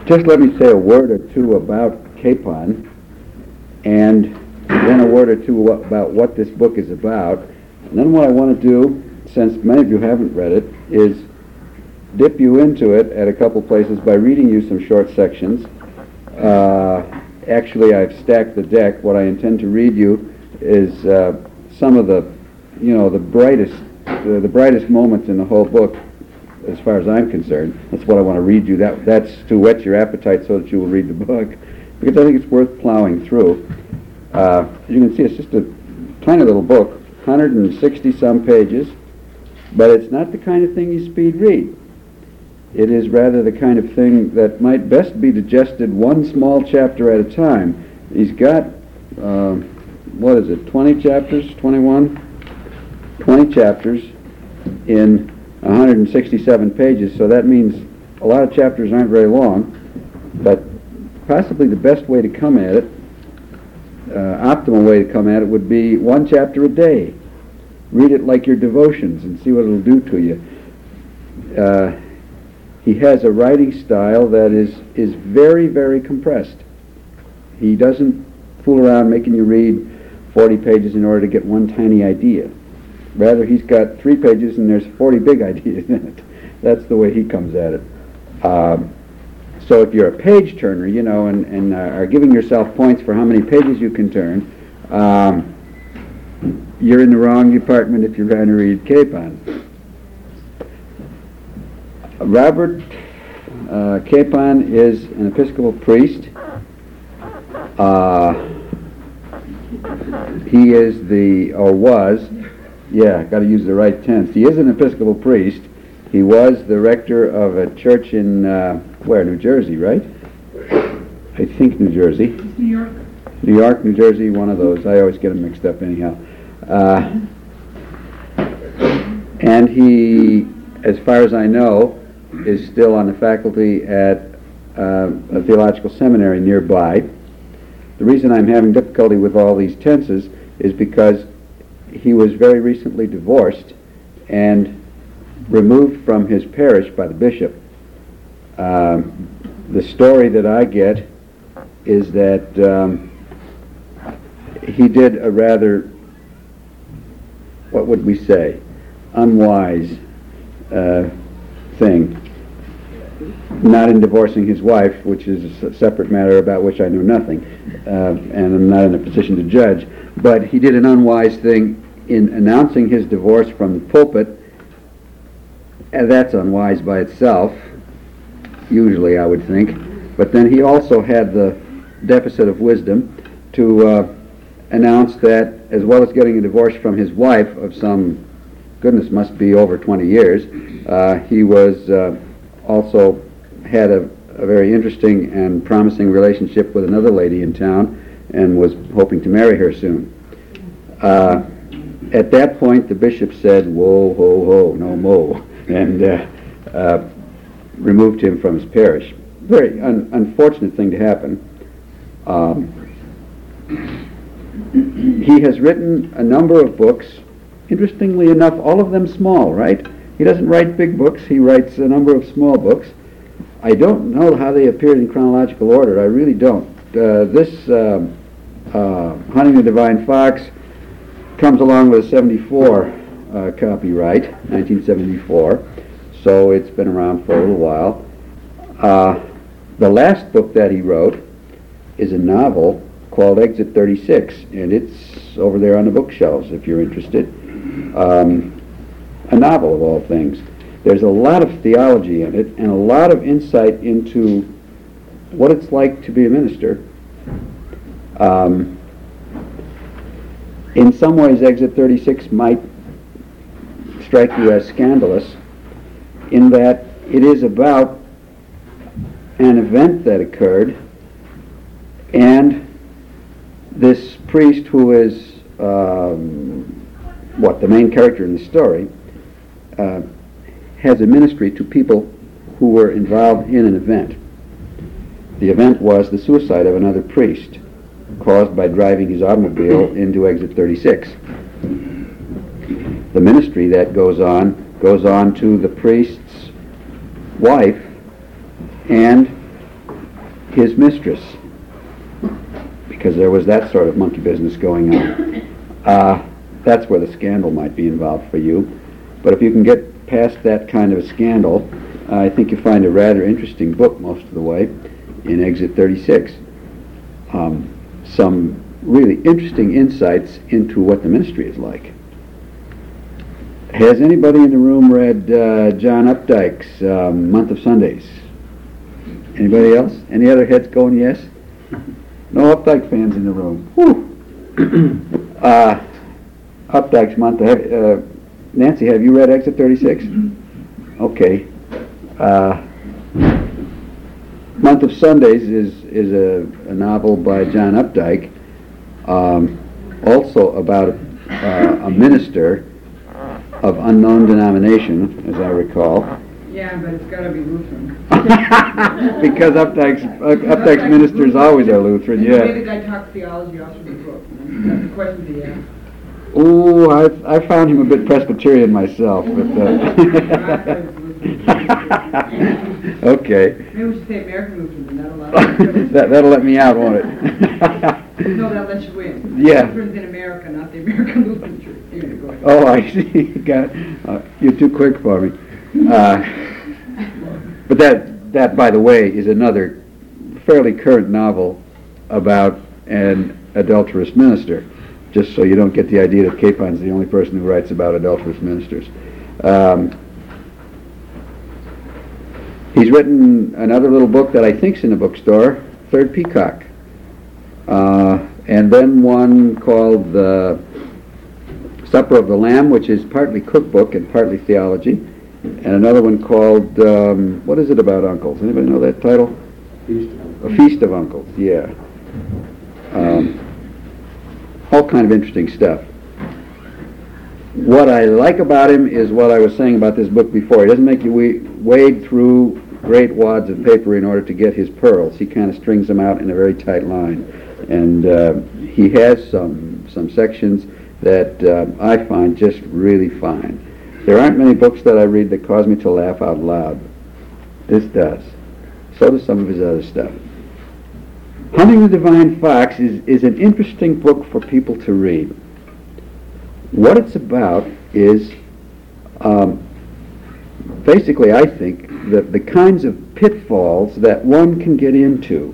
Just let me say a word or two about Capon, and then a word or two about what this book is about. And then what I want to do, since many of you haven't read it, is dip you into it at a couple places by reading you some short sections. Actually, I've stacked the deck. What I intend to read you is some of the brightest moments in the whole book, as far as I'm concerned. That's what I want to read you. That's to whet your appetite so that you will read the book, because I think it's worth plowing through. As you can see, it's just a tiny little book, 160-some pages, but it's not the kind of thing you speed read. It is rather the kind of thing that might best be digested one small chapter at a time. He's got, 20 chapters, 21? 20 chapters in 167 pages, so that means a lot of chapters aren't very long, but possibly the best way to come at it, optimal way to come at it, would be one chapter a day. Read it like your devotions and see what it'll do to you. He has a writing style that is very, very compressed. He doesn't fool around making you read 40 pages in order to get one tiny idea. Rather, he's got 3 pages and there's 40 big ideas in it. That's the way he comes at it. So if you're a page turner, and are giving yourself points for how many pages you can turn, you're in the wrong department if you're trying to read Capon. Robert Capon is an Episcopal priest. He is got to use the right tense. He is an Episcopal priest. He was the rector of a church in, New Jersey, right? I think New Jersey. New York. New York, New Jersey, one of those. I always get them mixed up anyhow. And he, as far as I know, is still on the faculty at a theological seminary nearby. The reason I'm having difficulty with all these tenses is because he was very recently divorced and removed from his parish by the bishop. The story that I get is that he did a rather, what would we say, unwise thing. Not in divorcing his wife, which is a separate matter about which I know nothing, and I'm not in a position to judge, but he did an unwise thing in announcing his divorce from the pulpit, and that's unwise by itself, usually I would think, but then he also had the deficit of wisdom to announce that, as well as getting a divorce from his wife of some, goodness, must be over 20 years, he was also had a very interesting and promising relationship with another lady in town and was hoping to marry her soon. At that point, the bishop said, "Whoa, ho, ho, no mo," and removed him from his parish. Very unfortunate thing to happen. He has written a number of books, interestingly enough, all of them small, right? He doesn't write big books, he writes a number of small books. I don't know how they appeared in chronological order, I really don't. This Hunting the Divine Fox comes along with a 74 copyright, 1974, so it's been around for a little while. The last book that he wrote is a novel called Exit 36, and it's over there on the bookshelves if you're interested. A novel of all things. There's a lot of theology in it and a lot of insight into what it's like to be a minister. In some ways, Exit 36 might strike you as scandalous in that it is about an event that occurred, and this priest who is the main character in the story has a ministry to people who were involved in an event. The event was the suicide of another priest caused by driving his automobile into Exit 36. The ministry that goes on to the priest's wife and his mistress, because there was that sort of monkey business going on. That's where the scandal might be involved for you. But if you can get past that kind of a scandal, I think you find a rather interesting book most of the way in Exit 36. Some really interesting insights into what the ministry is like. Has anybody in the room read John Updike's Month of Sundays? Anybody else? Any other heads going yes? No Updike fans in the room. Whew. Updike's Month. Nancy, have you read Exit 36? Okay. Month of Sundays is a novel by John Updike, also about a minister of unknown denomination, as I recall. Yeah, but it's got to be Lutheran. Because Updike's ministers always are Lutheran, yeah. Maybe the guy talks theology off the book. That's the question he asked. Oh, I found him a bit Presbyterian myself, but okay. Maybe we should say American Lutheran, and that'll allow that'll let me out, won't it? No, that'll let you in. Yeah. Lutherans in America, not the American Lutheran Church. Anyway, go ahead. Oh, I see. You're too quick for me. But that, by the way, is another fairly current novel about an adulterous minister, just so you don't get the idea that Capon's the only person who writes about adulterous ministers. He's written another little book that I think's in the bookstore, Third Peacock, and then one called The Supper of the Lamb, which is partly cookbook and partly theology, and another one called, what is it about uncles? Anybody know that title? A Feast of Uncles, yeah. All kind of interesting stuff. What I like about him is what I was saying about this book before. He doesn't make you wade through great wads of paper in order to get his pearls. He kind of strings them out in a very tight line. And he has some sections that I find just really fine. There aren't many books that I read that cause me to laugh out loud. This does. So does some of his other stuff. Hunting the Divine Fox is an interesting book for people to read. What it's about is basically, I think, the kinds of pitfalls that one can get into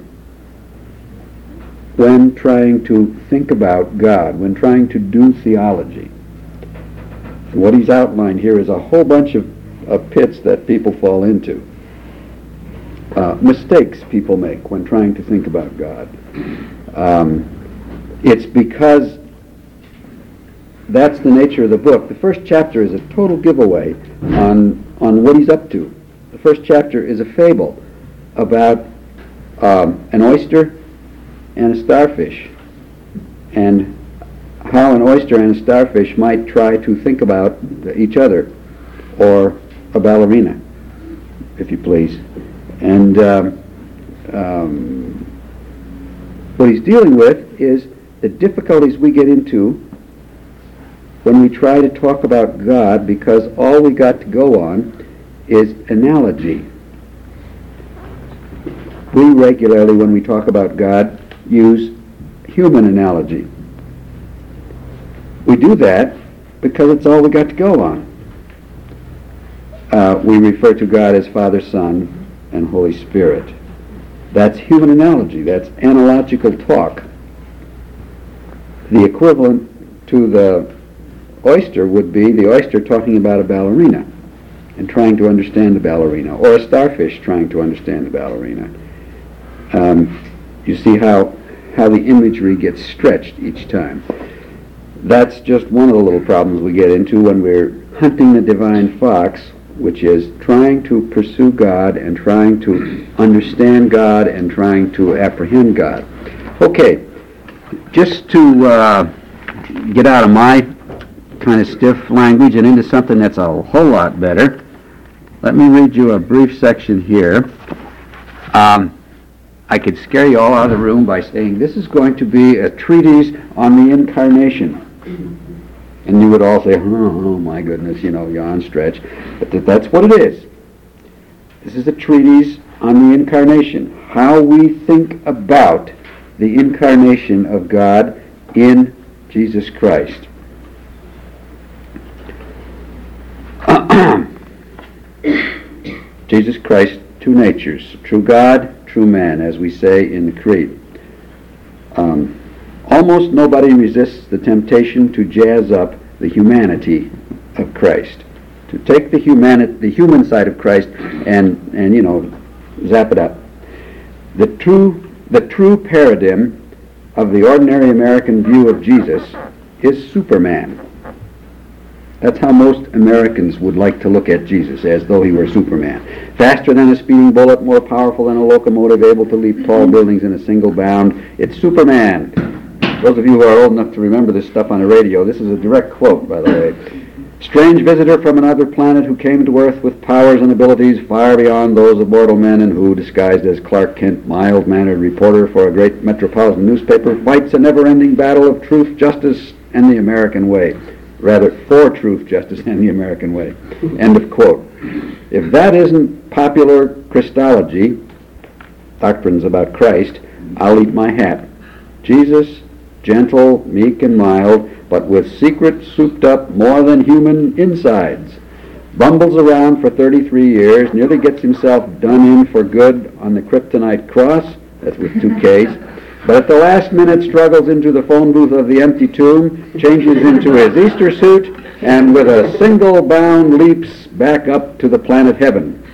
when trying to think about God, when trying to do theology. What he's outlined here is a whole bunch of pits that people fall into. Mistakes people make when trying to think about God. It's because that's the nature of the book. The first chapter is a total giveaway on what he's up to. The first chapter is a fable about an oyster and a starfish, and how an oyster and a starfish might try to think about each other, or a ballerina, if you please. And what he's dealing with is the difficulties we get into when we try to talk about God, because all we got to go on is analogy. We regularly, when we talk about God, use human analogy. We do that because it's all we got to go on. We refer to God as Father, Son, and Holy Spirit. That's human analogy. That's analogical talk. The equivalent to the oyster would be the oyster talking about a ballerina and trying to understand the ballerina, or a starfish trying to understand the ballerina. You see how the imagery gets stretched each time. That's just one of the little problems we get into when we're hunting the divine fox, which is trying to pursue God and trying to understand God and trying to apprehend God. Okay, just to get out of my kind of stiff language and into something that's a whole lot better, let me read you a brief section here. I could scare you all out of the room by saying this is going to be a treatise on the Incarnation. And you would all say, oh my goodness, yawn stretch. But that's what it is. This is a treatise on the incarnation, how we think about the incarnation of God in Jesus Christ. Jesus Christ, two natures, true God, true man, as we say in the Creed. Almost nobody resists the temptation to jazz up the humanity of Christ, to take the human side of Christ and zap it up. The true paradigm of the ordinary American view of Jesus is Superman. That's how most Americans would like to look at Jesus, as though he were Superman. Faster than a speeding bullet, more powerful than a locomotive, able to leap tall buildings in a single bound. It's Superman. Those of you who are old enough to remember this stuff on the radio, this is a direct quote, by the way. Strange visitor from another planet who came to Earth with powers and abilities far beyond those of mortal men, and who, disguised as Clark Kent, mild-mannered reporter for a great metropolitan newspaper, fights a never-ending battle of truth, justice, and the American way. Rather, for truth, justice, and the American way. End of quote. If that isn't popular Christology, doctrines about Christ, I'll eat my hat. Jesus, gentle, meek, and mild, but with secret, souped-up, more than human insides. Bumbles around for 33 years, nearly gets himself done in for good on the kryptonite cross, that's with 2 Ks, but at the last minute struggles into the phone booth of the empty tomb, changes into his Easter suit, and with a single bound leaps back up to the planet heaven.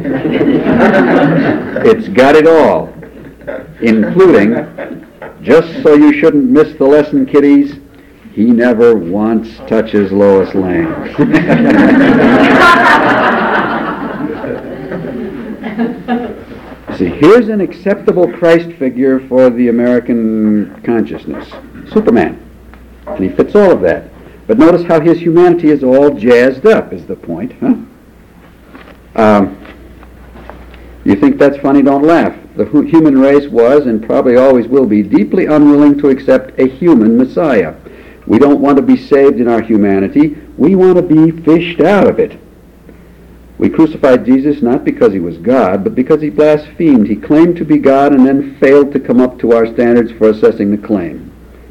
It's got it all, including, just so you shouldn't miss the lesson, kiddies, he never once touches Lois Lane. See, here's an acceptable Christ figure for the American consciousness. Superman. And he fits all of that. But notice how his humanity is all jazzed up, is the point, huh? You think that's funny? Don't laugh. The human race was, and probably always will be, deeply unwilling to accept a human Messiah. We don't want to be saved in our humanity. We want to be fished out of it. We crucified Jesus not because he was God, but because he blasphemed. He claimed to be God and then failed to come up to our standards for assessing the claim.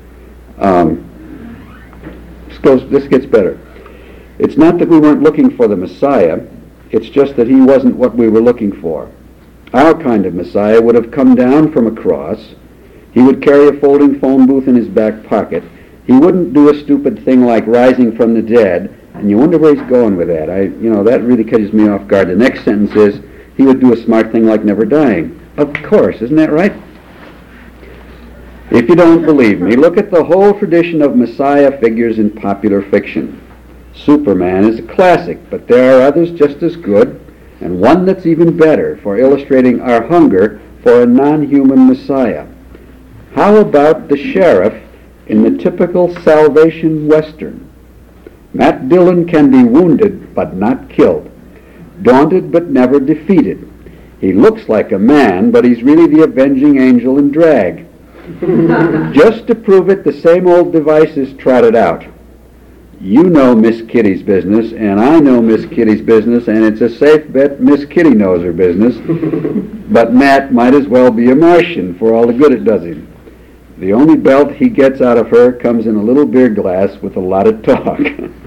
This gets better. It's not that we weren't looking for the Messiah. It's just that he wasn't what we were looking for. Our kind of Messiah would have come down from a cross. He would carry a folding phone booth in his back pocket. He wouldn't do a stupid thing like rising from the dead. And you wonder where he's going with that. That really catches me off guard. The next sentence is, he would do a smart thing like never dying. Of course, isn't that right? If you don't believe me, look at the whole tradition of Messiah figures in popular fiction. Superman is a classic, but there are others just as good, and one that's even better for illustrating our hunger for a non-human Messiah. How about the sheriff in the typical Salvation Western? Matt Dillon can be wounded but not killed, daunted but never defeated. He looks like a man, but he's really the avenging angel in drag. Just to prove it, the same old device is trotted out. You know Miss Kitty's business, and I know Miss Kitty's business, and it's a safe bet Miss Kitty knows her business. But Matt might as well be a Martian for all the good it does him. The only belt he gets out of her comes in a little beer glass with a lot of talk.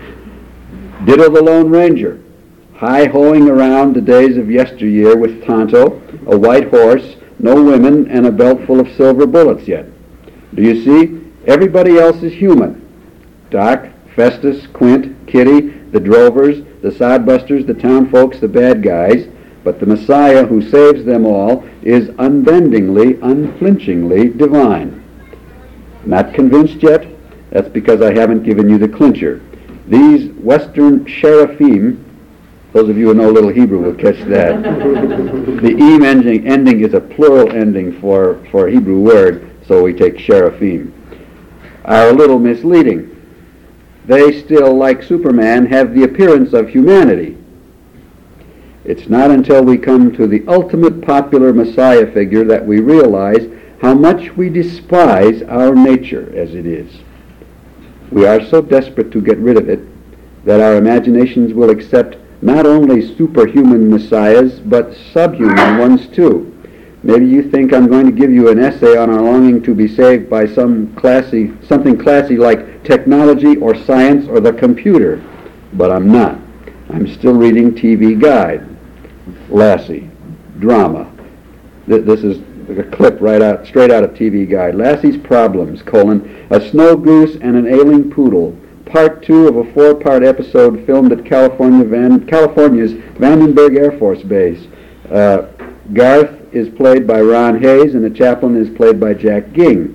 Ditto the Lone Ranger, high-hoeing around the days of yesteryear with Tonto, a white horse, no women, and a belt full of silver bullets yet. Do you see? Everybody else is human. Doc, Festus, Quint, Kitty, the drovers, the sodbusters, the town folks, the bad guys, but the Messiah who saves them all is unbendingly, unflinchingly divine. Not convinced yet? That's because I haven't given you the clincher. These Western sheraphim, those of you who know a little Hebrew will catch that. The eem ending is a plural ending for a Hebrew word, so we take sheraphim, are a little misleading. They still, like Superman, have the appearance of humanity. It's not until we come to the ultimate popular Messiah figure that we realize how much we despise our nature as it is. We are so desperate to get rid of it that our imaginations will accept not only superhuman messiahs, but subhuman ones too. Maybe you think I'm going to give you an essay on our longing to be saved by something classy like technology or science or the computer, but I'm not. I'm still reading TV Guide, Lassie, drama. This is a clip straight out of TV Guide. Lassie's Problems, a snow goose and an ailing poodle. Part 2 of a 4-part episode filmed at California's Vandenberg Air Force Base. Garth is played by Ron Hayes, and the chaplain is played by Jack Ging.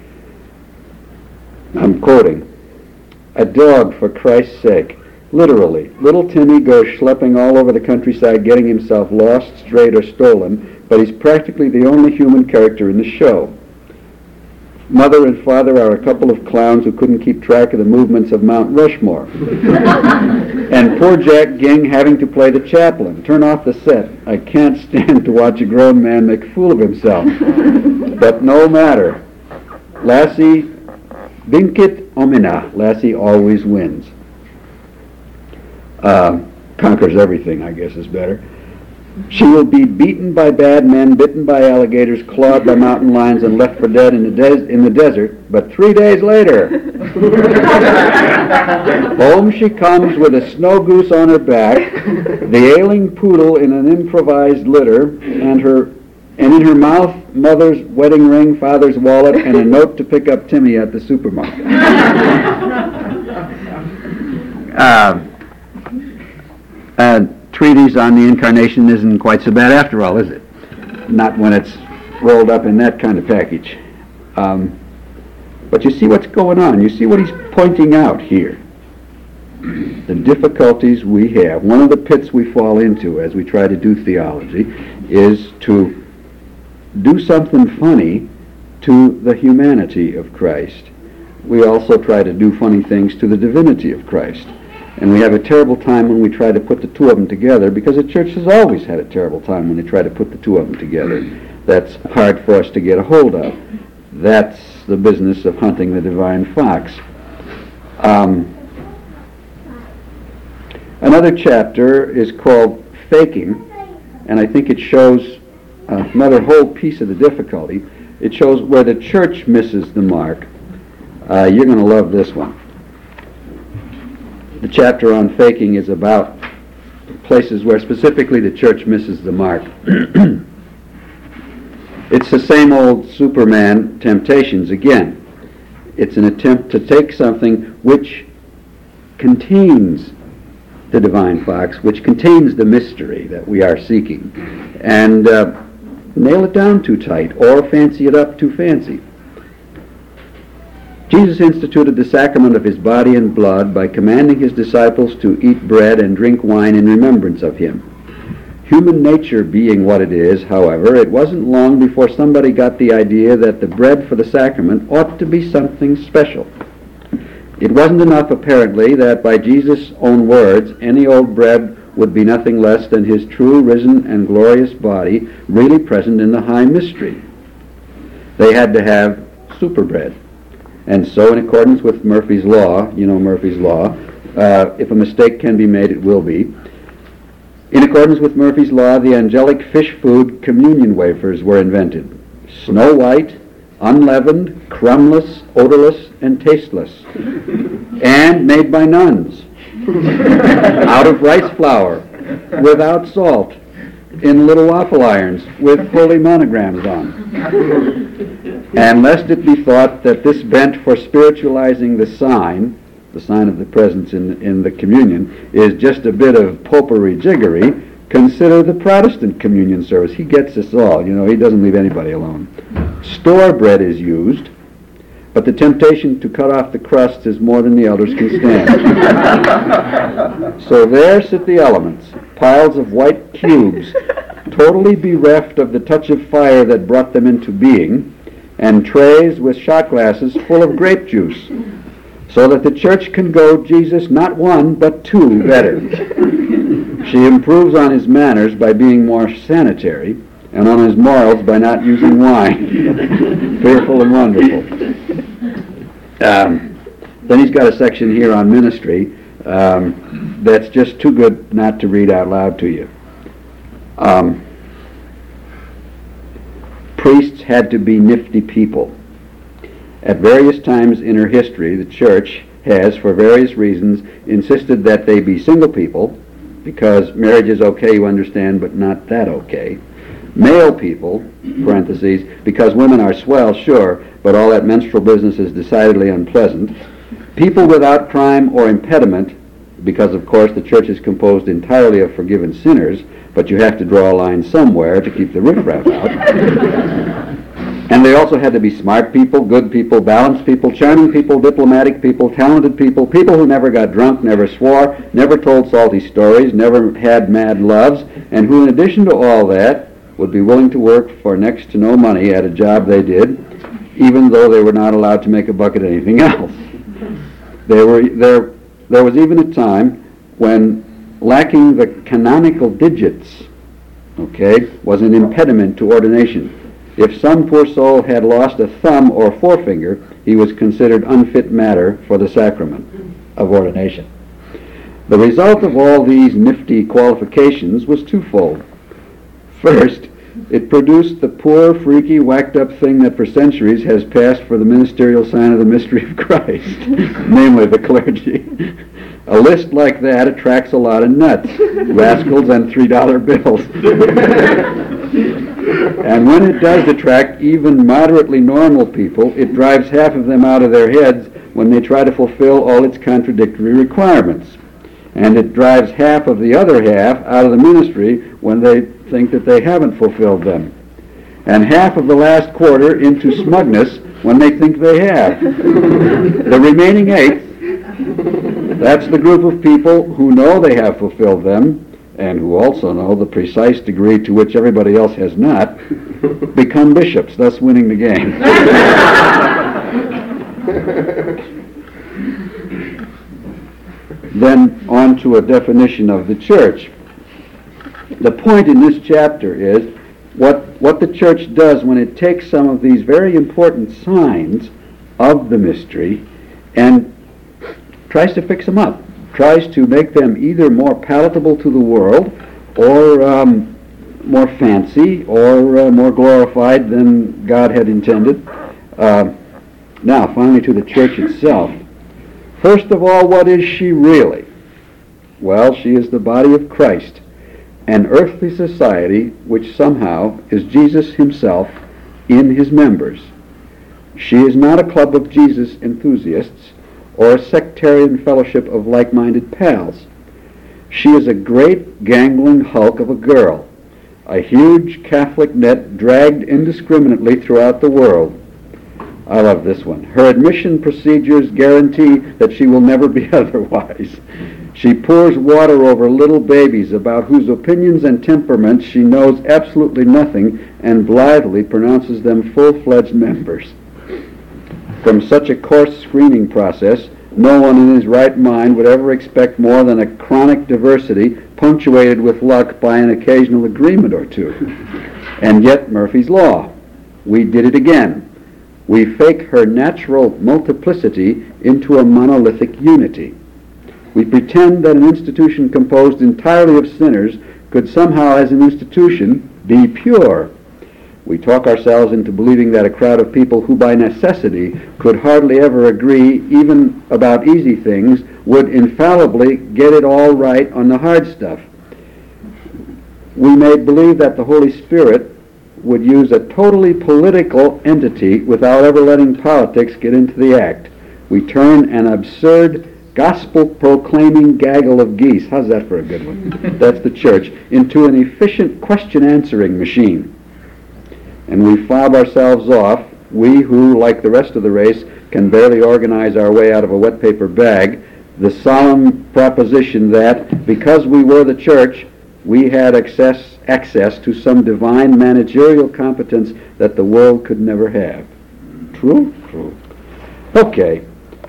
I'm quoting, "A dog, for Christ's sake. Literally, little Timmy goes schlepping all over the countryside getting himself lost, strayed, or stolen, but he's practically the only human character in the show. Mother and father are a couple of clowns who couldn't keep track of the movements of Mount Rushmore. And poor Jack Ging having to play the chaplain. Turn off the set. I can't stand to watch a grown man make a fool of himself. But no matter. Lassie vincit omnia. Lassie always wins." Conquers everything, I guess is better. "She will be beaten by bad men, bitten by alligators, clawed by mountain lions, and left for dead in the desert. But 3 days later, home she comes with a snow goose on her back, the ailing poodle in an improvised litter, and in her mouth, mother's wedding ring, father's wallet, and a note to pick up Timmy at the supermarket." Treatise on the Incarnation isn't quite so bad after all, is it? Not when it's rolled up in that kind of package. But you see what's going on. You see what he's pointing out here. The difficulties we have. One of the pits we fall into as we try to do theology is to do something funny to the humanity of Christ. We also try to do funny things to the divinity of Christ. And we have a terrible time when we try to put the two of them together, because the church has always had a terrible time when they try to put the two of them together. That's hard for us to get a hold of. That's the business of hunting the divine fox. Another chapter is called Faking, and I think it shows another whole piece of the difficulty. It shows where the church misses the mark. You're going to love this one. The chapter on faking is about places where specifically the church misses the mark. It's the same old Superman temptations again. It's an attempt to take something which contains the divine fox, which contains the mystery that we are seeking, and nail it down too tight or fancy it up too fancy. Jesus instituted the sacrament of his body and blood by commanding his disciples to eat bread and drink wine in remembrance of him. Human nature being what it is, however, it wasn't long before somebody got the idea that the bread for the sacrament ought to be something special. It wasn't enough, apparently, that by Jesus' own words, any old bread would be nothing less than his true, risen, and glorious body really present in the high mystery. They had to have super bread. And so, in accordance with Murphy's Law, you know Murphy's Law, if a mistake can be made, it will be. In accordance with Murphy's Law, the angelic fish food communion wafers were invented. Snow white, unleavened, crumbless, odorless, and tasteless. And made by nuns. Out of rice flour, without salt, in little waffle irons, with holy monograms on. And lest it be thought that this bent for spiritualizing the sign of the presence in the communion, is just a bit of popery-jiggery, consider the Protestant communion service. He gets us all. He doesn't leave anybody alone. Store bread is used, but the temptation to cut off the crust is more than the elders can stand. So there sit the elements, piles of white cubes, totally bereft of the touch of fire that brought them into being, and trays with shot glasses full of grape juice, so that the church can go Jesus not one, but two better. She improves on his manners by being more sanitary, and on his morals by not using wine. Fearful and wonderful. Then he's got a section here on ministry. That's just too good not to read out loud to you. Priests had to be nifty people. At various times in her history, the church has, for various reasons, insisted that they be single people, because marriage is okay, you understand, but not that okay. Male people, parentheses, because women are swell, sure, but all that menstrual business is decidedly unpleasant. People without crime or impediment, because of course the church is composed entirely of forgiven sinners, but you have to draw a line somewhere to keep the riffraff out. And they also had to be smart people, good people, balanced people, charming people, diplomatic people, talented people, people who never got drunk, never swore, never told salty stories, never had mad loves, and who in addition to all that would be willing to work for next to no money at a job they did, even though they were not allowed to make a buck at anything else. There was even a time when lacking the canonical digits, was an impediment to ordination. If some poor soul had lost a thumb or forefinger, he was considered unfit matter for the sacrament of ordination. The result of all these nifty qualifications was twofold. First, it produced the poor, freaky, whacked-up thing that for centuries has passed for the ministerial sign of the mystery of Christ, namely the clergy. A list like that attracts a lot of nuts, rascals, and $3 bills. And when it does attract even moderately normal people, it drives half of them out of their heads when they try to fulfill all its contradictory requirements. And it drives half of the other half out of the ministry when they think that they haven't fulfilled them. And half of the last quarter into smugness when they think they have. The remaining eighth, that's the group of people who know they have fulfilled them, and who also know the precise degree to which everybody else has not, become bishops, thus winning the game. Then on to a definition of the church. The point in this chapter is what the church does when it takes some of these very important signs of the mystery and tries to fix them up, tries to make them either more palatable to the world or more fancy or more glorified than God had intended. Now, finally to the church itself. First of all, what is she really? Well, she is the body of Christ, an earthly society which somehow is Jesus himself in his members. She is not a club of Jesus enthusiasts or a sectarian fellowship of like-minded pals. She is a great gangling hulk of a girl, a huge Catholic net dragged indiscriminately throughout the world. I love this one. Her admission procedures guarantee that she will never be otherwise. She pours water over little babies about whose opinions and temperaments she knows absolutely nothing and blithely pronounces them full-fledged members. From such a coarse screening process, no one in his right mind would ever expect more than a chronic diversity punctuated with luck by an occasional agreement or two. And yet, Murphy's Law. We did it again. We fake her natural multiplicity into a monolithic unity. We pretend that an institution composed entirely of sinners could somehow, as an institution, be pure. We talk ourselves into believing that a crowd of people who by necessity could hardly ever agree even about easy things would infallibly get it all right on the hard stuff. We may believe that the Holy Spirit would use a totally political entity without ever letting politics get into the act. We turn an absurd gospel-proclaiming gaggle of geese, how's that for a good one? That's the church, into an efficient question-answering machine. And we fob ourselves off, we who, like the rest of the race, can barely organize our way out of a wet paper bag, the solemn proposition that because we were the church, we had access to some divine managerial competence that the world could never have. True? True. Okay.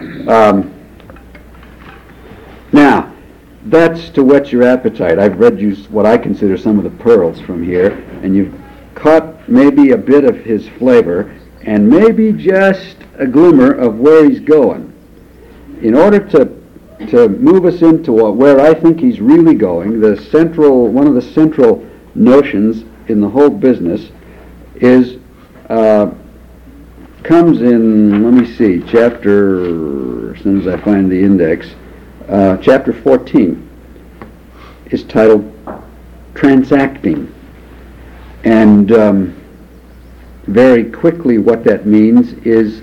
Now, that's to whet your appetite. I've read you what I consider some of the pearls from here, and you've caught maybe a bit of his flavor, and maybe just a glimmer of where he's going. In order to to move us into where I think he's really going, one of the central notions in the whole business is comes in, let me see, as soon as I find the index, chapter 14 is titled Transacting. And very quickly what that means is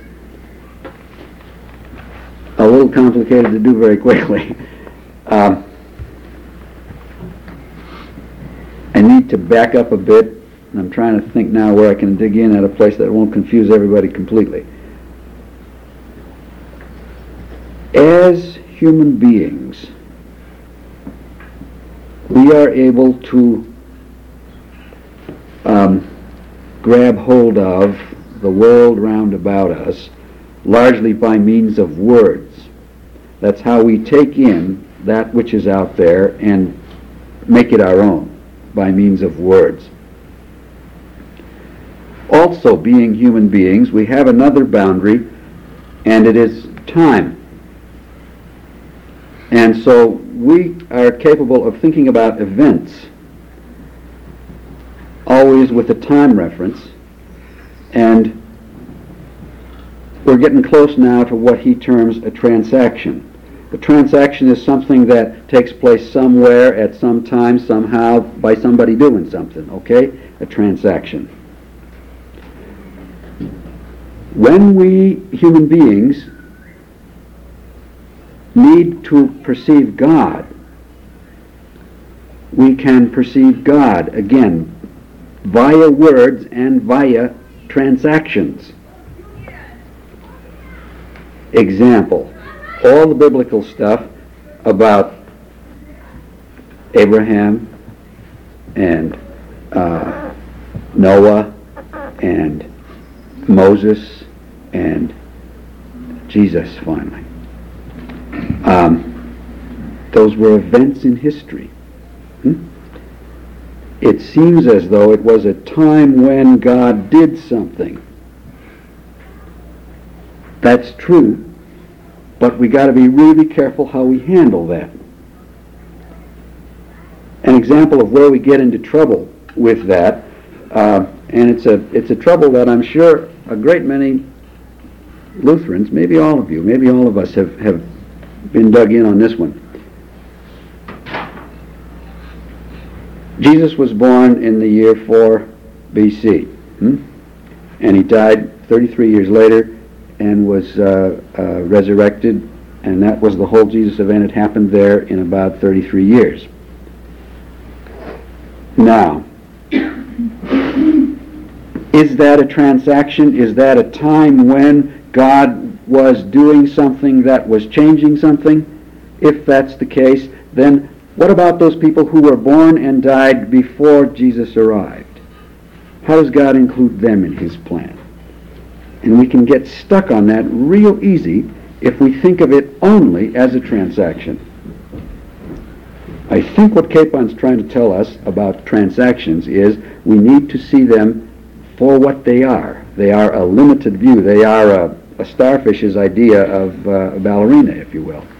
a little complicated to do very quickly. I need to back up a bit. I'm trying to think now where I can dig in at a place that won't confuse everybody completely. As human beings, we are able to grab hold of the world round about us largely by means of words. That's how we take in that which is out there and make it our own by means of words. Also, being human beings, we have another boundary, and it is time. And so we are capable of thinking about events always with a time reference, and we're getting close now to what he terms a transaction. A transaction is something that takes place somewhere at some time, somehow, by somebody doing something, okay? A transaction. When we, human beings, need to perceive God, we can perceive God, again, via words and via transactions. Example, all the biblical stuff about Abraham and Noah and Moses and Jesus, finally. Those were events in history. It seems as though it was a time when God did something. That's true, but we got to be really careful how we handle that. An example of where we get into trouble with that, and it's a trouble that I'm sure a great many Lutherans, maybe all of you, maybe all of us have been dug in on this one. Jesus was born in the year 4 BC, and he died 33 years later and was resurrected, and that was the whole Jesus event. It happened there in about 33 years. Now, is that a transaction? Is that a time when God was doing something that was changing something? If that's the case, then what about those people who were born and died before Jesus arrived? How does God include them in his plan? And we can get stuck on that real easy if we think of it only as a transaction. I think what Capon's trying to tell us about transactions is we need to see them for what they are. They are a limited view. They are a starfish's idea of a ballerina, if you will.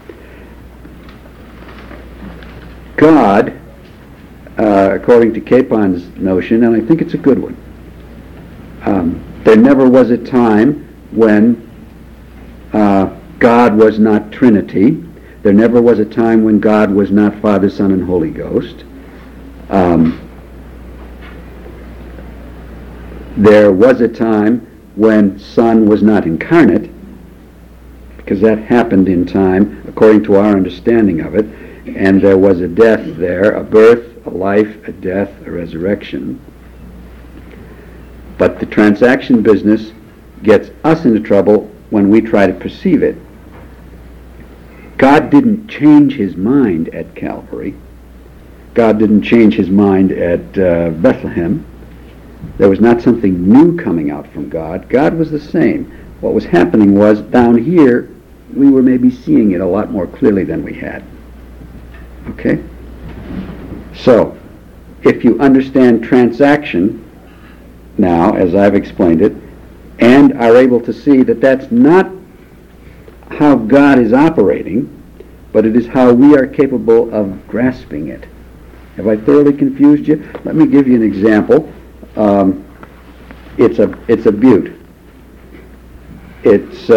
God, according to Capon's notion, and I think it's a good one, there never was a time when God was not Trinity. There never was a time when God was not Father, Son, and Holy Ghost. There was a time when Son was not incarnate, because that happened in time, according to our understanding of it, and there was a death there, a birth, a life, a death, a resurrection. But the transaction business gets us into trouble when we try to perceive it. God didn't change his mind at Calvary. God didn't change his mind at Bethlehem. There was not something new coming out from God. God was the same. What was happening was, down here, we were maybe seeing it a lot more clearly than we had. Okay? So, if you understand transaction now, as I've explained it, and are able to see that that's not how God is operating, but it is how we are capable of grasping it. Have I thoroughly confused you? Let me give you an example. It's a beaut. It's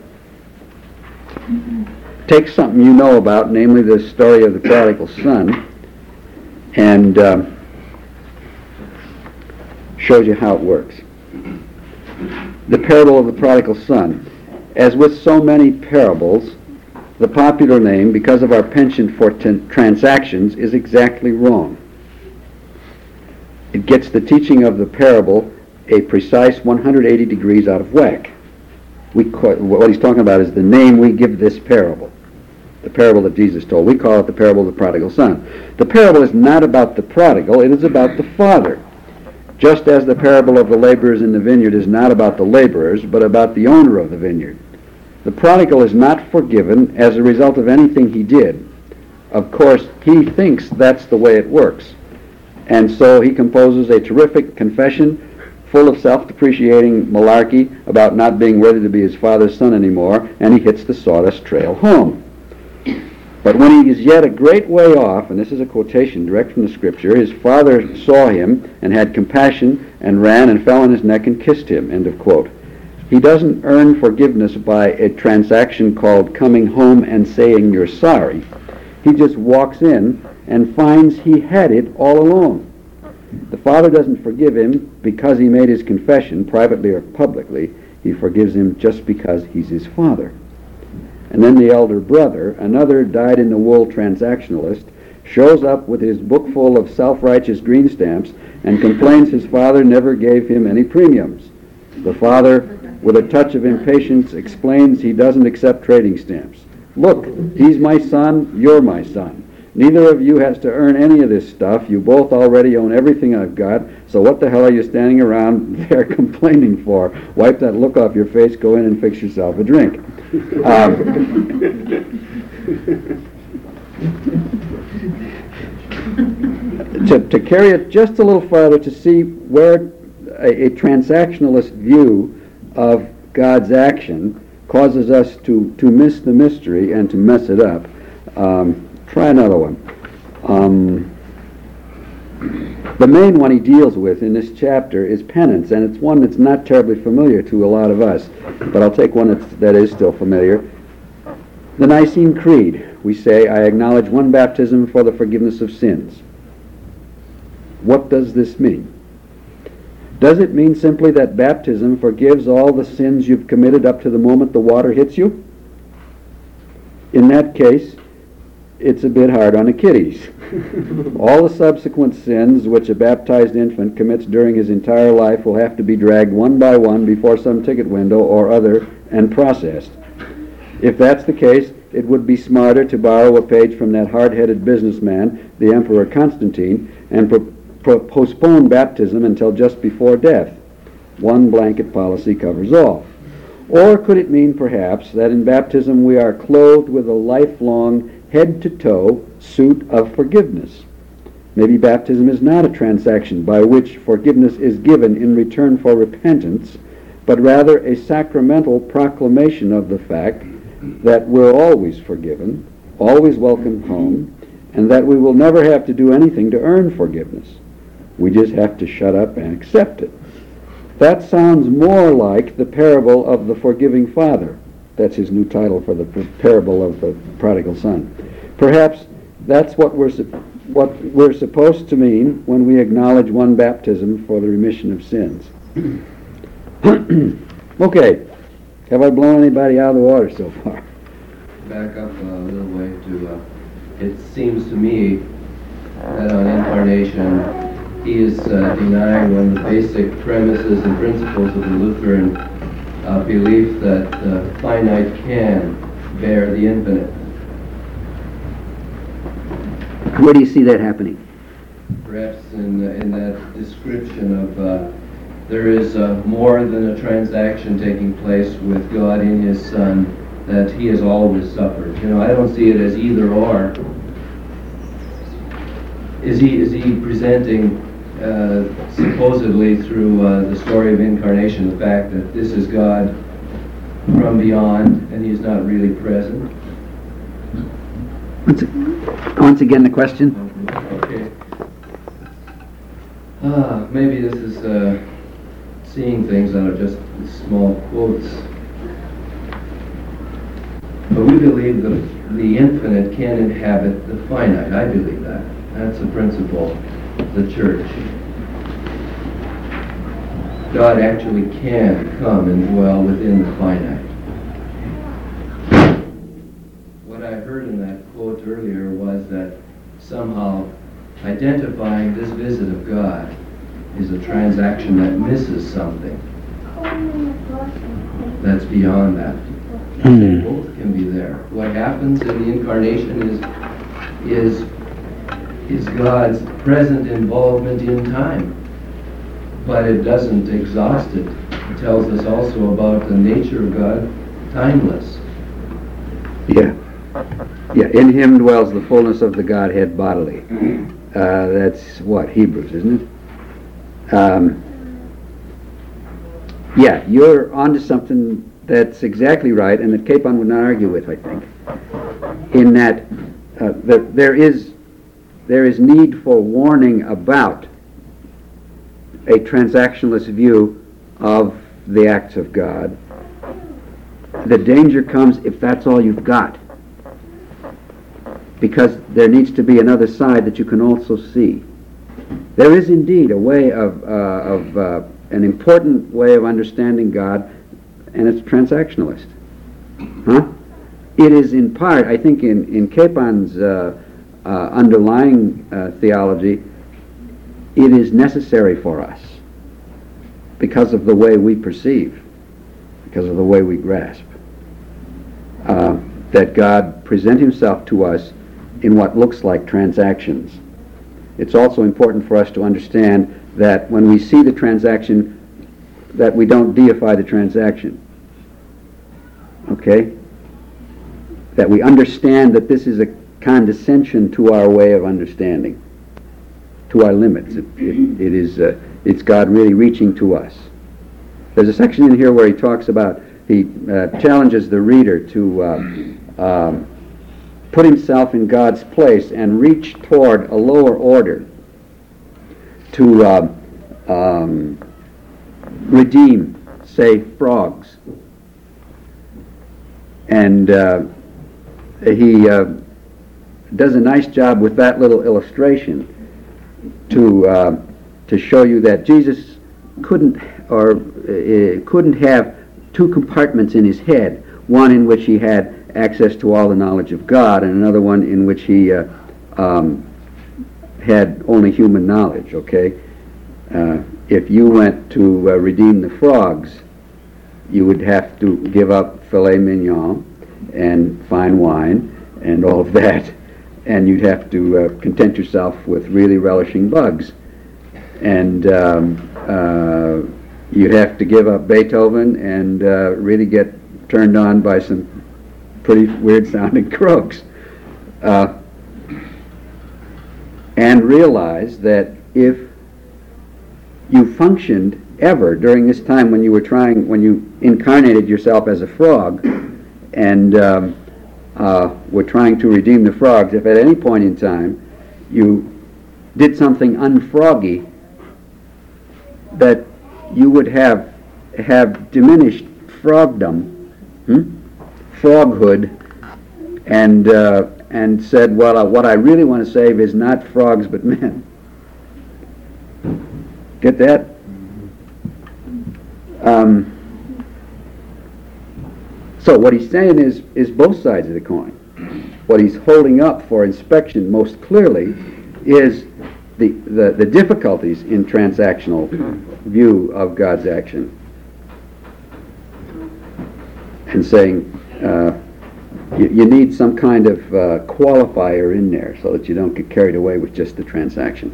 take something you know about, namely the story of the prodigal son, and shows you how it works. The parable of the prodigal son. As with so many parables, the popular name, because of our penchant for transactions, is exactly wrong. It gets the teaching of the parable a precise 180 degrees out of whack. What he's talking about is the name we give this parable, the parable that Jesus told. We call it the parable of the prodigal son. The parable is not about the prodigal, it is about the father. Just as the parable of the laborers in the vineyard is not about the laborers, but about the owner of the vineyard. The prodigal is not forgiven as a result of anything he did. Of course, he thinks that's the way it works. And so he composes a terrific confession full of self-depreciating malarkey about not being worthy to be his father's son anymore, and he hits the sawdust trail home. But when he is yet a great way off, and this is a quotation direct from the scripture, his father saw him and had compassion and ran and fell on his neck and kissed him, end of quote. He doesn't earn forgiveness by a transaction called coming home and saying you're sorry. He just walks in and finds he had it all along. The father doesn't forgive him because he made his confession, privately or publicly. He forgives him just because he's his father. And then the elder brother, another dyed-in-the-wool transactionalist, shows up with his book full of self-righteous green stamps and complains his father never gave him any premiums. The father, with a touch of impatience, explains he doesn't accept trading stamps. Look, he's my son, you're my son. Neither of you has to earn any of this stuff. You both already own everything I've got, so what the hell are you standing around there complaining for? Wipe that look off your face, go in and fix yourself a drink. To carry it just a little farther, to see where a transactionalist view of God's action causes us to miss the mystery and to mess it up. Try another one. The main one he deals with in this chapter is penance, and it's one that's not terribly familiar to a lot of us, but I'll take one that is still familiar. The Nicene Creed. We say, I acknowledge one baptism for the forgiveness of sins. What does this mean? Does it mean simply that baptism forgives all the sins you've committed up to the moment the water hits you? In that case, it's a bit hard on the kiddies. All the subsequent sins which a baptized infant commits during his entire life will have to be dragged one by one before some ticket window or other and processed. If that's the case, it would be smarter to borrow a page from that hard-headed businessman, the Emperor Constantine, and postpone baptism until just before death. One blanket policy covers all. Or could it mean, perhaps, that in baptism we are clothed with a lifelong, head-to-toe suit of forgiveness? Maybe baptism is not a transaction by which forgiveness is given in return for repentance, but rather a sacramental proclamation of the fact that we're always forgiven, always welcomed home, and that we will never have to do anything to earn forgiveness. We just have to shut up and accept it. That sounds more like the parable of the forgiving father. That's his new title for the parable of the prodigal son. Perhaps that's what we're supposed to mean when we acknowledge one baptism for the remission of sins. Okay, have I blown anybody out of the water so far? Back up a little way to, it seems to me that on incarnation he is denying one of the basic premises and principles of the Lutheran belief that the finite can bear the infinite. Where do you see that happening? Perhaps in that description of there is more than a transaction taking place with God in His Son, that He has always suffered. You know, I don't see it as either or. Is he presenting supposedly through the story of incarnation the fact that this is God from beyond and He's not really present? Once again, the question? Okay. Maybe this is seeing things out of just small quotes. But we believe that the infinite can inhabit the finite. I believe that. That's the principle of the church. God actually can come and dwell within the finite. What I heard in that quote earlier was that somehow identifying this visit of God is a transaction that misses something. That's beyond that. Both can be there. What happens in the incarnation is God's present involvement in time. But it doesn't exhaust it. It tells us also about the nature of God, timeless. Yeah. Yeah, in him dwells the fullness of the Godhead bodily. That's what, Hebrews, isn't it? Yeah, you're onto something that's exactly right, and that Capon would not argue with, I think. In that there is need for warning about a transactionalist view of the acts of God. The danger comes if that's all you've got, because there needs to be another side that you can also see. There is indeed a way of an important way of understanding God, and it's transactionalist. It is in part, I think, in Capon's underlying theology, it is necessary for us because of the way we perceive, because of the way we grasp, that God present himself to us in what looks like transactions. It's also important for us to understand that when we see the transaction, that we don't deify the transaction. Okay? That we understand that this is a condescension to our way of understanding, to our limits. It's God really reaching to us. There's a section in here where he talks about, he challenges the reader to put himself in God's place and reach toward a lower order to redeem, say, frogs. And he does a nice job with that little illustration to show you that Jesus couldn't have two compartments in his head, one in which he had access to all the knowledge of God, and another one in which he had only human knowledge. Okay, if you went to redeem the frogs, you would have to give up filet mignon and fine wine and all of that, and you'd have to content yourself with really relishing bugs, and you'd have to give up Beethoven and really get turned on by some pretty weird sounding croaks, and realize that if you functioned ever during this time when you incarnated yourself as a frog and were trying to redeem the frogs, if at any point in time you did something unfroggy, that you would have diminished frogdom, froghood, and said, well, what I really want to save is not frogs but men. Get that? So what he's saying is both sides of the coin. What he's holding up for inspection most clearly is the difficulties in transactional view of God's action, and saying you need some kind of qualifier in there so that you don't get carried away with just the transaction.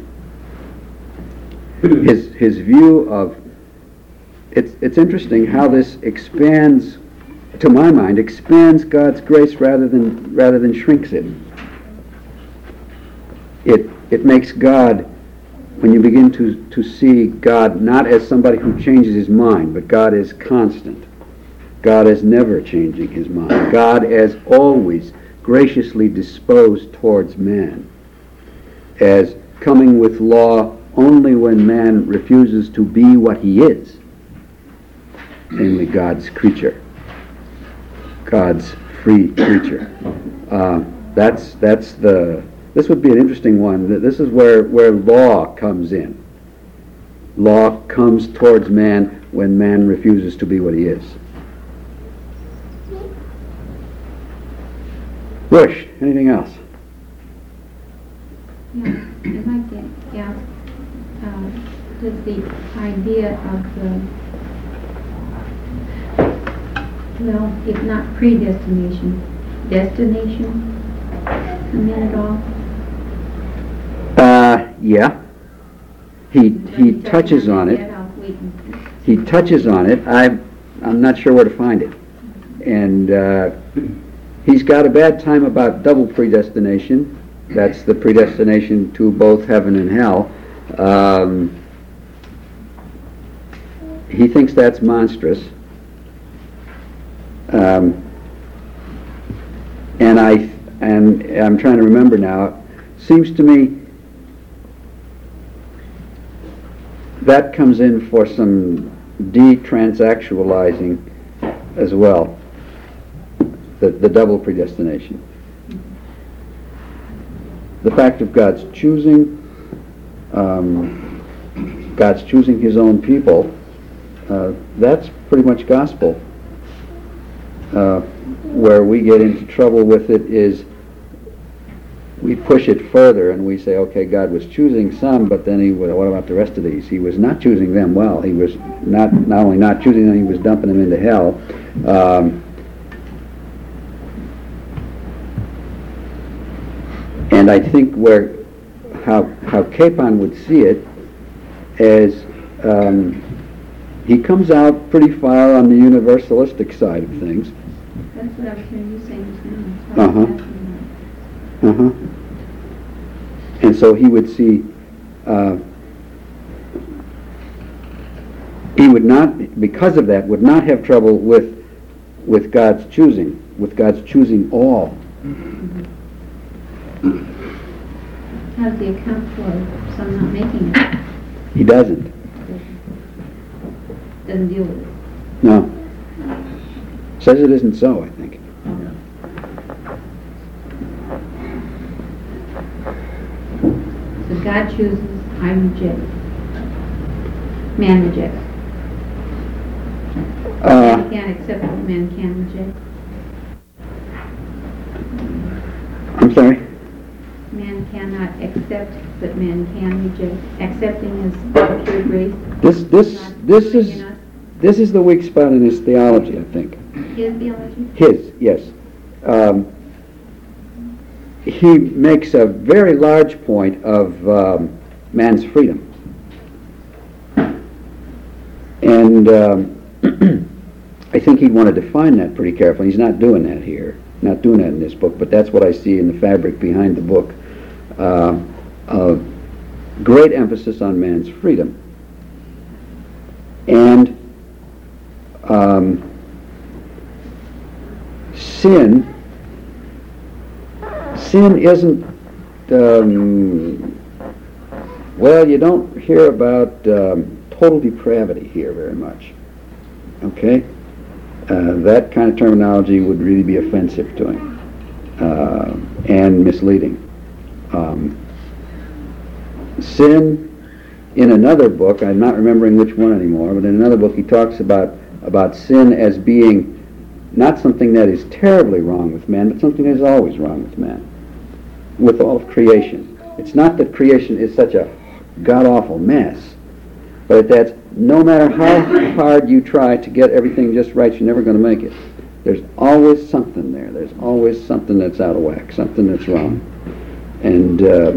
His view of it's interesting how this expands, to my mind, expands God's grace rather than shrinks it. It makes God, when you begin to see God not as somebody who changes his mind, but God is constant. God is never changing his mind. God as always graciously disposed towards man, as coming with law only when man refuses to be what he is, namely God's creature, God's free creature. This would be an interesting one. This is where law comes in. Law comes towards man when man refuses to be what he is. Bush, anything else? Yeah, I'd like to ask, does the idea of well, if not predestination, destination come in at all? Yeah. He touches on it. He touches on it. I'm not sure where to find it. And he's got a bad time about double predestination. That's the predestination to both heaven and hell. He thinks that's monstrous. And I'm trying to remember now. Seems to me that comes in for some detransactualizing as well. The double predestination. The fact of God's choosing His own people, that's pretty much gospel. Where we get into trouble with it is we push it further and we say, okay, God was choosing some, but then what about the rest of these? He was not choosing them well. He was not only not choosing them, he was dumping them into hell. And I think how Capon would see it as he comes out pretty far on the universalistic side of things. That's what I was hearing you say just now. Uh-huh. And so he would see, he would not, because of that, would not have trouble with God's choosing all. How does he account for some not making it? He doesn't. Doesn't deal with it. No. Says it isn't so, I think. So God chooses, I reject. Man rejects. Man can't accept what man can reject. I'm sorry? Man cannot accept what man can reject. Accepting is pure grace. This is the weak spot in his theology, I think. His theology? His, yes. He makes a very large point of man's freedom. And I think he'd want to define that pretty carefully. He's not doing that here, not doing that in this book, but that's what I see in the fabric behind the book. A great emphasis on man's freedom. And sin isn't, well, you don't hear about total depravity here very much. Okay? That kind of terminology would really be offensive to him and misleading. Sin, in another book, I'm not remembering which one anymore, but in another book he talks about sin as being not something that is terribly wrong with man, but something that is always wrong with man, with all of creation. It's not that creation is such a god-awful mess, but that's no matter how hard you try to get everything just right, you're never going to make it. There's always something there. There's always something that's out of whack, something that's wrong. And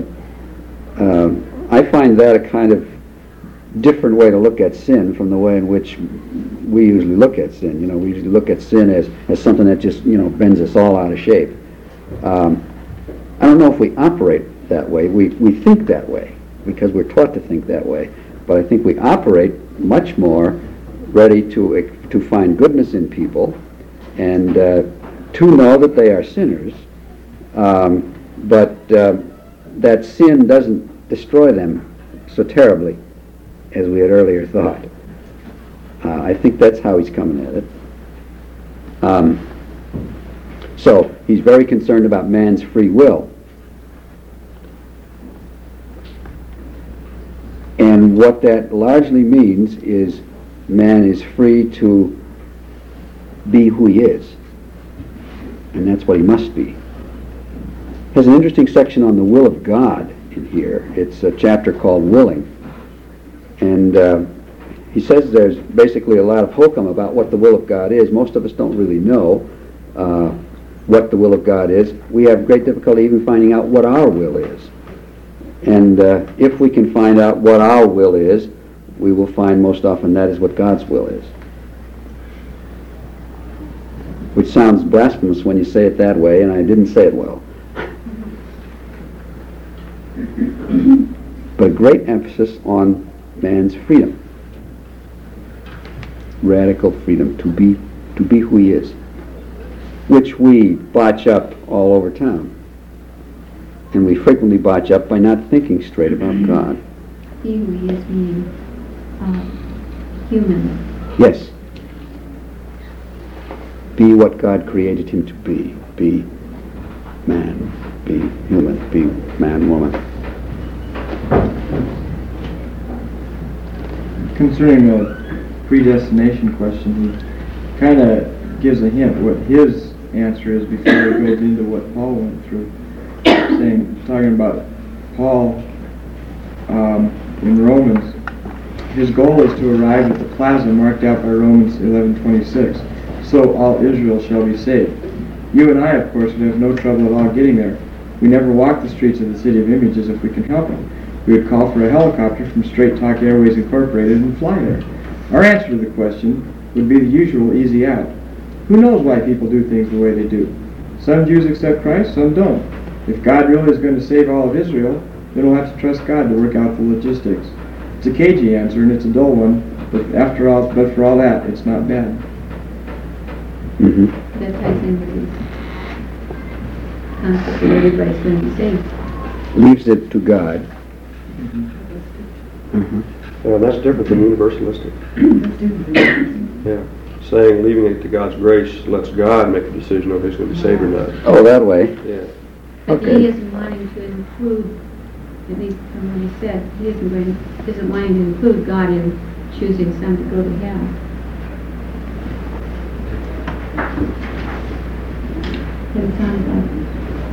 I find that a kind of different way to look at sin from the way in which we usually look at sin. You know, we usually look at sin as something that just, bends us all out of shape. I don't know if we operate that way. We think that way because we're taught to think that way. But I think we operate much more ready to find goodness in people and to know that they are sinners But that sin doesn't destroy them so terribly as we had earlier thought. I think that's how he's coming at it. So he's very concerned about man's free will. And what that largely means is man is free to be who he is. And that's what he must be. There's an interesting section on the will of God in here. It's a chapter called Willing. And he says there's basically a lot of hokum about what the will of God is. Most of us don't really know what the will of God is. We have great difficulty even finding out what our will is. And if we can find out what our will is, we will find most often that is what God's will is. Which sounds blasphemous when you say it that way, and I didn't say it well. But a great emphasis on man's freedom. Radical freedom to be who he is. Which we botch up all over town. And we frequently botch up by not thinking straight about God. Be who he is, meaning human. Yes. Be what God created him to be. Be man. Be human. Be man, woman. Concerning the predestination question, he kind of gives a hint what his answer is before he goes into what Paul went through. Talking about Paul in Romans, his goal is to arrive at the plaza marked out by Romans 11:26. So all Israel shall be saved. You and I, of course, would have no trouble at all getting there. We never walk the streets of the City of Images if we can help it. We would call for a helicopter from Straight Talk Airways Incorporated and fly there. Our answer to the question would be the usual easy out. Who knows why people do things the way they do? Some Jews accept Christ, some don't. If God really is going to save all of Israel, then we'll have to trust God to work out the logistics. It's a cagey answer and it's a dull one, but for all that, it's not bad. Mm-hmm. That ties in with the concept that everybody's going to be saved. Leaves it to God. Mm-hmm. Yeah, that's different than universalistic. Yeah, saying leaving it to God's grace lets God make a decision on who's going to be saved or not. Oh, that way. Yeah. But Okay. he isn't wanting to include, at least from what he said, he isn't wanting to include God in choosing some to go to hell. It sounds like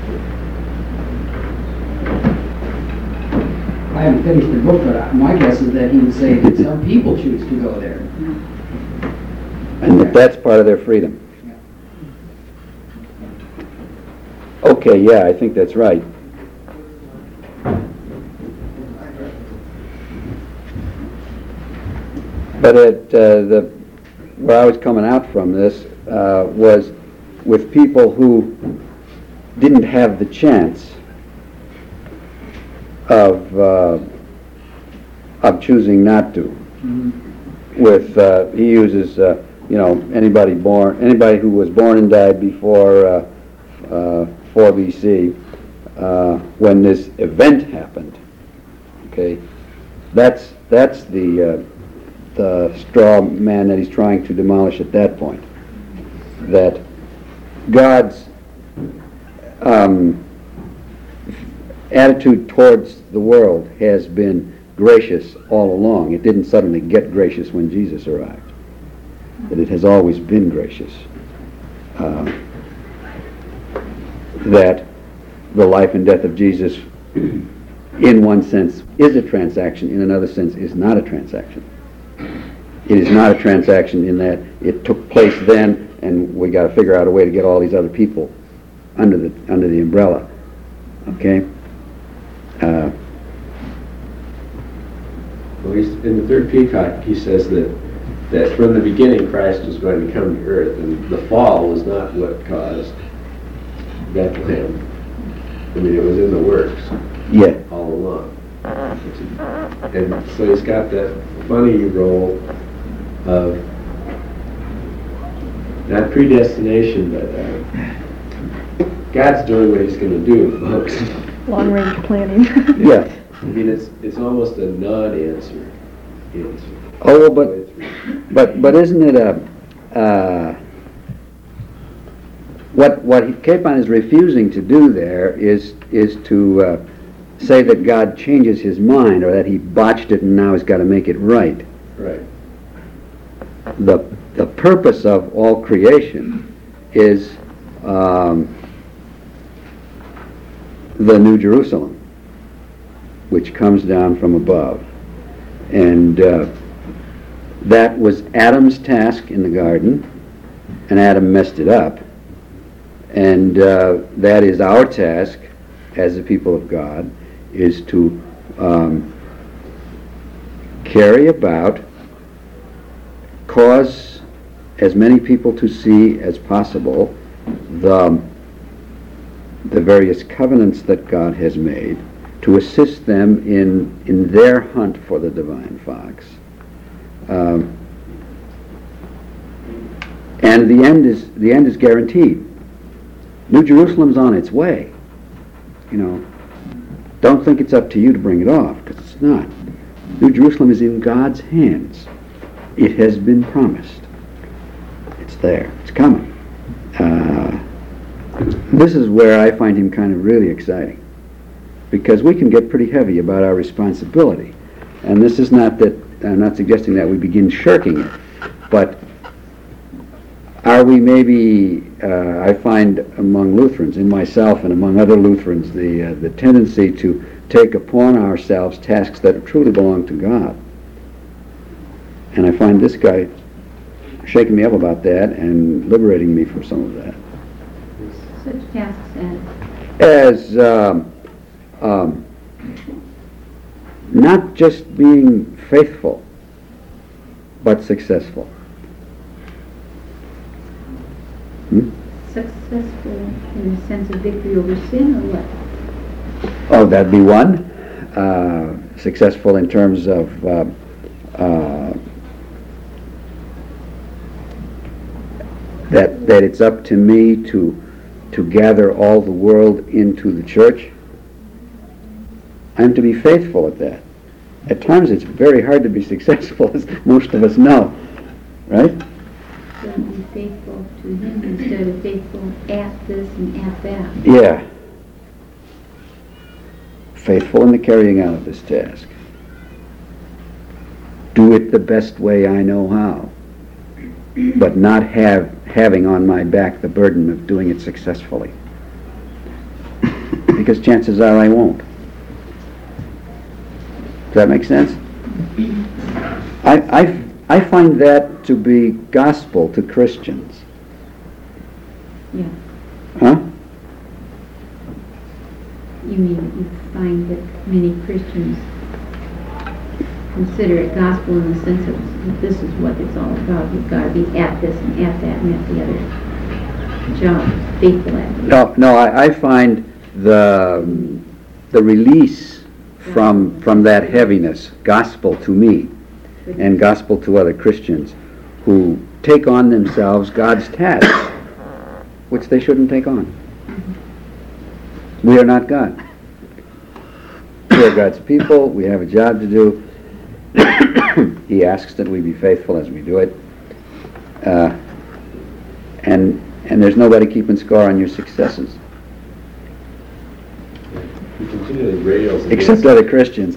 I haven't finished the book, but my guess is that he would say that some people choose to go there. And that's part of their freedom. Okay, yeah, I think that's right. But where I was coming out from this was with people who didn't have the chance of choosing not to. With he uses anybody who was born and died before 4 BC when this event happened. Okay, that's the straw man that he's trying to demolish at that point. That God's attitude towards the world has been gracious all along. It didn't suddenly get gracious when Jesus arrived. That it has always been gracious. That the life and death of Jesus, in one sense, is a transaction, in another sense, is not a transaction. It is not a transaction in that it took place then, and we got to figure out a way to get all these other people under the umbrella. Okay. Well, in the third Peacock, he says that from the beginning Christ was going to come to earth, and the fall was not what caused Bethlehem. I mean, it was in the works all along. And so he's got that funny role of not predestination, but God's doing what He's going to do, folks. Long-range planning. Yeah. I mean, it's almost a non-answer. Oh, but isn't it what Capon is refusing to do there is to say that God changes His mind, or that He botched it and now He's got to make it right. Right. The purpose of all creation is the New Jerusalem, which comes down from above. And that was Adam's task in the garden, and Adam messed it up. And that is our task as the people of God, is to carry about, cause as many people to see as possible the various covenants that God has made, to assist them in their hunt for the divine fox. And the end is guaranteed. New Jerusalem's on its way. You know, don't think it's up to you to bring it off, because it's not. New Jerusalem is in God's hands. It has been promised. It's there. It's coming. This is where I find him kind of really exciting, because we can get pretty heavy about our responsibility. And this is not that, I'm not suggesting that we begin shirking it, but are we maybe, I find among Lutherans, in myself and among other Lutherans, the tendency to take upon ourselves tasks that truly belong to God. And I find this guy shaking me up about that and liberating me from some of that. Such tasks as? As not just being faithful, but successful. Successful in the sense of victory over sin, or what? Oh, that'd be one. Successful in terms of that it's up to me to gather all the world into the church. I'm to be faithful at that. At times it's very hard to be successful, as most of us know, right? So be faithful to Him instead of faithful at this and at that. Yeah. Faithful in the carrying out of this task. Do it the best way I know how, but not having on my back the burden of doing it successfully. Because chances are I won't. Does that make sense? I find that to be gospel to Christians. Yeah. Huh? You mean that you find that many Christians consider it gospel in the sense of this is what it's all about. You've got to be at this and at that and at the other job, faithful at it. No, I find the release from that heaviness gospel to me, and gospel to other Christians who take on themselves God's tasks, which they shouldn't take on. We are not God. We are God's people. We have a job to do. He asks that we be faithful as we do it. And there's nobody keeping score on your successes. He continually rails Except other Christians.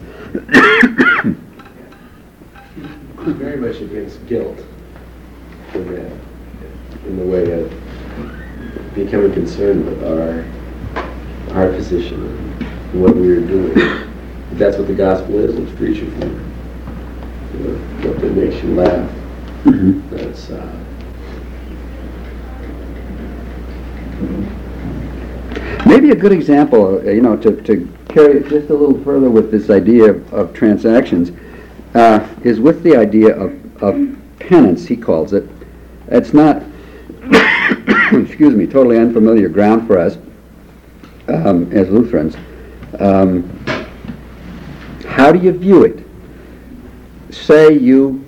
very much against guilt in that, in the way of becoming concerned with our position and what we are doing. If that's what the gospel is, let's preach it for you. What that makes you laugh. Mm-hmm. That's Maybe a good example, to carry it just a little further with this idea of transactions, is with the idea of penance, he calls it. It's not, excuse me, totally unfamiliar ground for us as Lutherans. How do you view it? Say you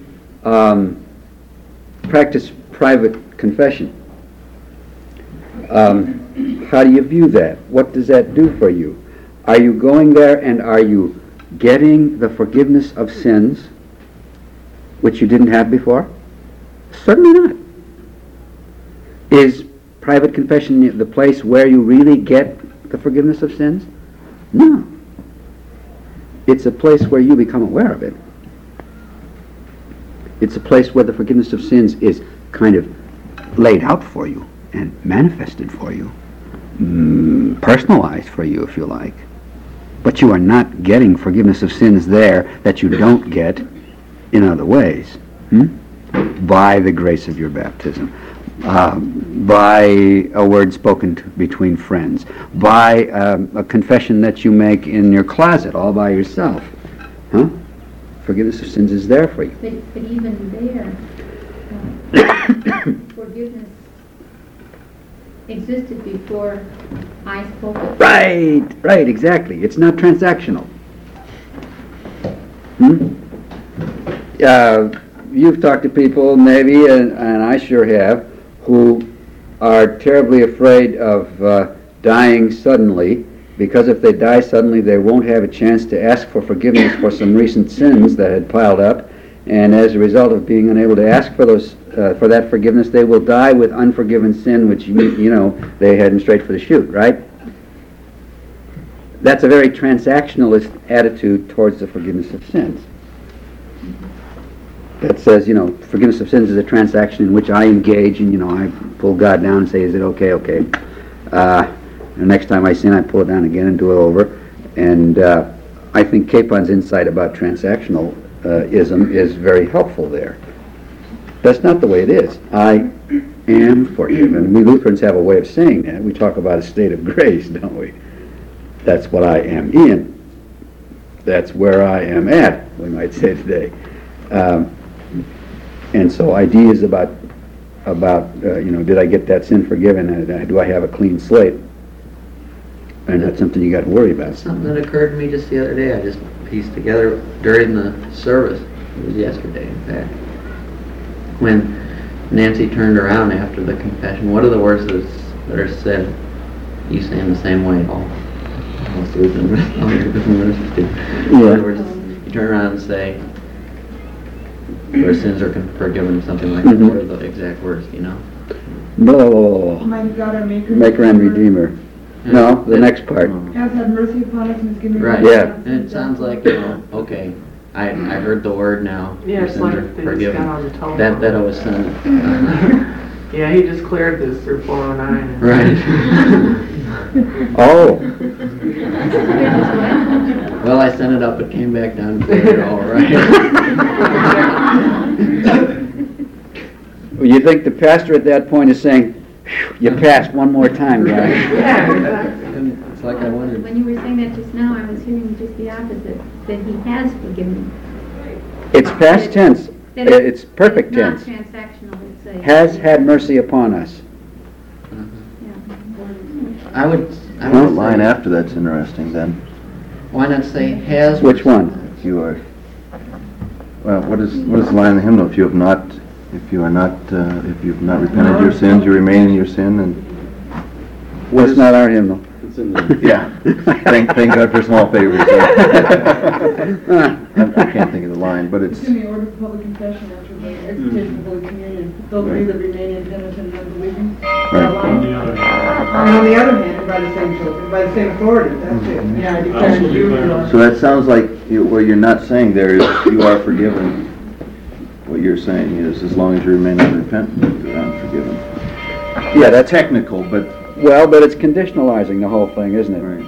practice private confession. how do you view that? What does that do for you? Are you going there and are you getting the forgiveness of sins which you didn't have before? Certainly not. Is private confession the place where you really get the forgiveness of sins? No. It's a place where you become aware of it. It's a place where the forgiveness of sins is kind of laid out for you and manifested for you, personalized for you, if you like. But you are not getting forgiveness of sins there that you don't get in other ways. By the grace of your baptism, by a word spoken between friends, by a confession that you make in your closet all by yourself. Forgiveness of sins is there for you. But even there, forgiveness existed before I spoke it. Right, exactly. It's not transactional. You've talked to people, maybe, and I sure have, who are terribly afraid of dying suddenly, because if they die suddenly, they won't have a chance to ask for forgiveness for some recent sins that had piled up, and as a result of being unable to ask for those for that forgiveness, they will die with unforgiven sin, which they had straight for the chute, right? That's a very transactionalist attitude towards the forgiveness of sins. That says, forgiveness of sins is a transaction in which I engage, and I pull God down and say, is it okay? Okay. The next time I sin, I pull it down again and do it over. And I think Capon's insight about transactionalism is very helpful there. That's not the way it is. I am forgiven. We Lutherans have a way of saying that. We talk about a state of grace, don't we? That's what I am in. That's where I am at, we might say today. And so ideas about did I get that sin forgiven? Do I have a clean slate? And that's something you got to worry about. Something that occurred to me just the other day. I just pieced together during the service. It was yesterday, in fact. When Nancy turned around after the confession, what are the words that are said? You saying the same way? All different ministers do. In other words, you turn around and say, "Where sins are forgiven," something like that. What are the exact words? Maker and Redeemer. No, the next part. Has had mercy upon us and has given Right. Yeah. And it sounds like, okay, I heard the word now. Yeah, Your it's sins like are they just forgiven. got on the telephone. That always sounded. Yeah, he just cleared this through 409. Right. Oh. Well, I sent it up, it came back down, cleared it all right. Well, you think the pastor at that point is saying, "You passed one more time, guys." Yeah, exactly. And it's like I wondered. When you were saying that just now, I was hearing just the opposite, that he has forgiven. It's past tense. That It's perfect tense. Not transactional, it's a... Has had mercy upon us. I would The say, line after that's interesting then. why not say has? Which one? If you are, well, what is the line in the hymnal? If you've not repented of your sins, you remain in your sin, and That's not our hymnal. It's in the, yeah. Thank God for small favors. I can't think of the line, but it's It's in the order of public confession after the execution of Holy Communion. Those three that remain impenitent and unbelieving. right. And on the other hand, by the same token, by the same authority, that's it. Yeah, I declare you. So that sounds like what you're not saying there is you are forgiven. What you're saying is as long as you remain unrepentant, you're unforgiven. Yeah, that's technical, but well, but it's conditionalizing the whole thing, isn't it? Right.